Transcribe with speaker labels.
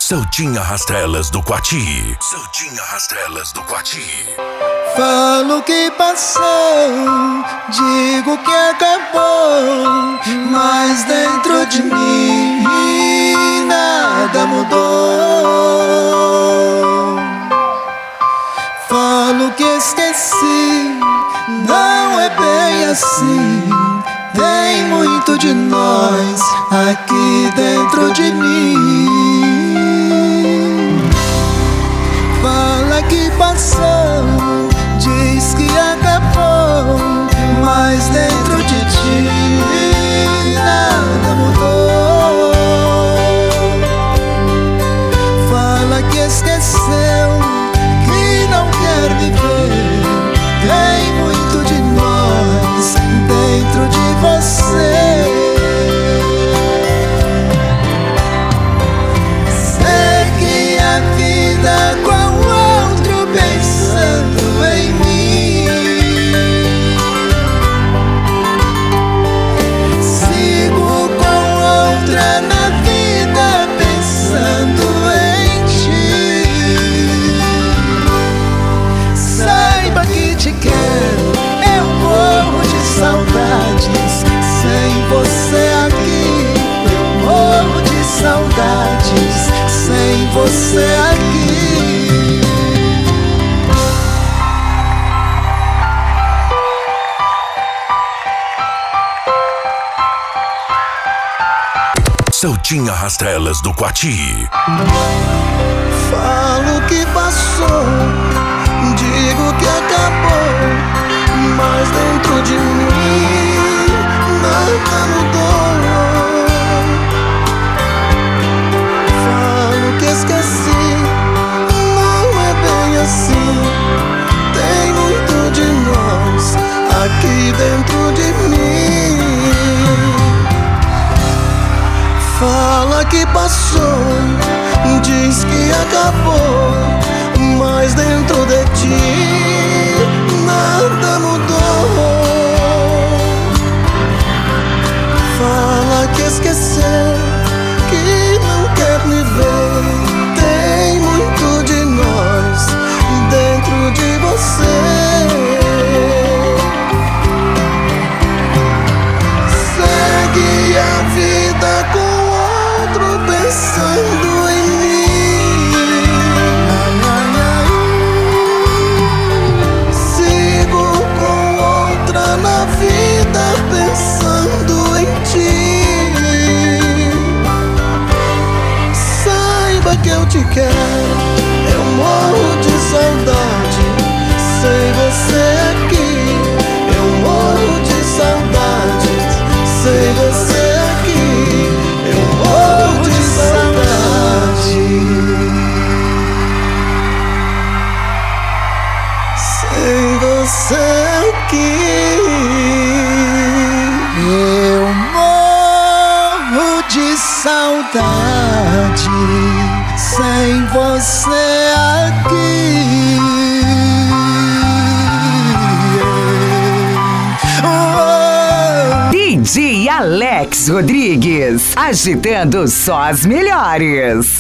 Speaker 1: Soltinha Rastrelas do Quati. Soltinha Rastrelas do Quati.
Speaker 2: Falo que passou, digo que acabou, mas dentro de mim nada mudou. Falo que esqueci, não é bem assim. Tem muito de nós aqui dentro de mim. Fala que passou, diz que acabou, mas dentro de ti nada mudou. Fala que esqueceu, que não quer viver. Tem muito de nós dentro de você. Segue a vida com outro pensando em mim. Sigo com outra na vida pensando em ti. Saiba que te quero, eu morro de saudades. Sem você aqui, eu morro de saudades. Sem você aqui.
Speaker 1: Soltinha Rastrelas do Quati.
Speaker 2: Falo que passou, digo que acabou, mas dentro de mim nada mudou. Falo que esqueci, não é bem assim. Tem muito de nós aqui dentro de mim. Fala que passou, diz que acabou, mas dentro de ti nada mudou. Fala que esqueceu, que não quer me ver. Tem muito de nós dentro de você. Segue a vida com outro pensando em mim. Sigo com outra na vida pensando em ti. Saiba que eu te quero, eu morro de saudade. Sem você aqui, eu morro de saudade. Sem você aqui, eu morro de saudade. Sem você aqui, eu morro de saudade. Sem você aqui.
Speaker 3: DJ Alex Rodrigues, agitando só as melhores.